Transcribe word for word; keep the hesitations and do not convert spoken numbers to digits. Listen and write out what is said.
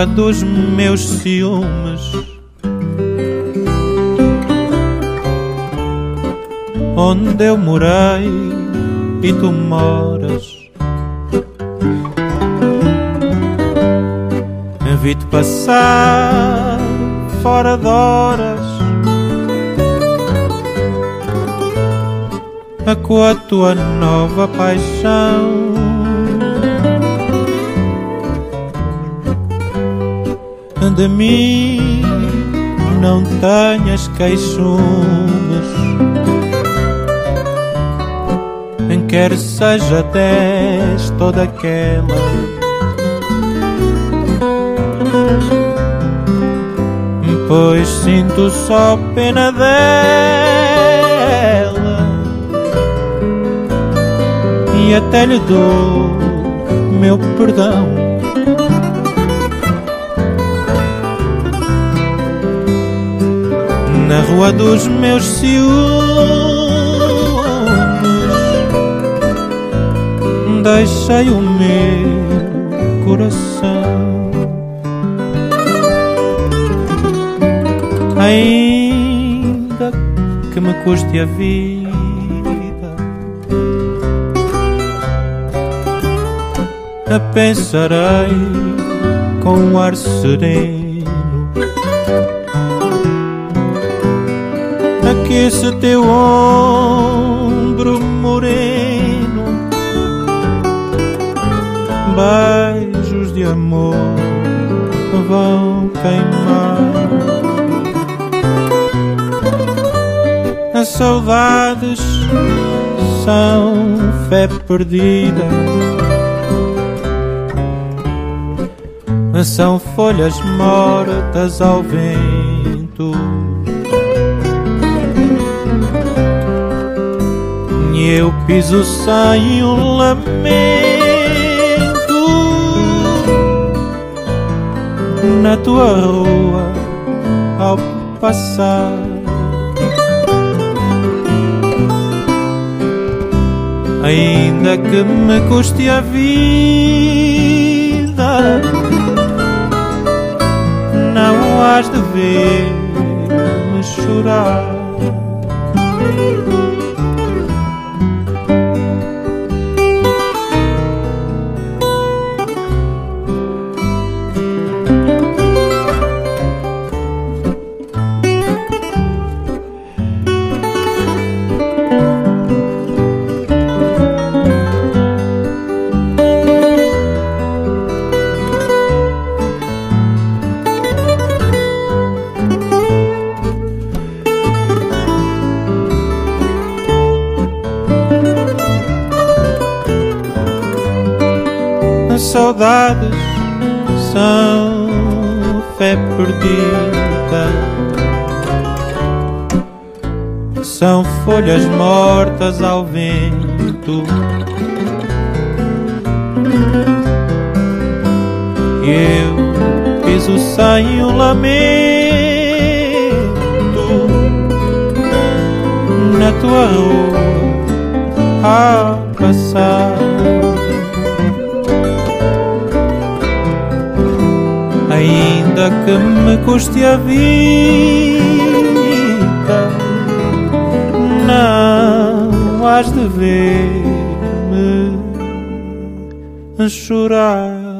rua dos meus ciúmes, onde eu morei e tu moras. Vi-te passar fora de horas, com a tua nova paixão. De mim não tenhas queixumes, quer seja dez toda aquela. Pois sinto só pena dela e até lhe dou meu perdão. Na rua dos meus ciúmes deixei o meu coração. Ainda que me custe a vida, a pensarei com um ar sereno, a que esse teu ombro moreno, beijos de amor vão queimar. As saudades são fé perdida, são folhas mortas ao vento, e eu piso sem um lamento na tua rua ao passar. Ainda que me custe a vida, não has de ver-me chorar. Saudades são fé perdida, são folhas mortas ao vento, e eu piso sem um lamento na tua rua a passar. Ainda que me custe a vida, não has de ver-me chorar.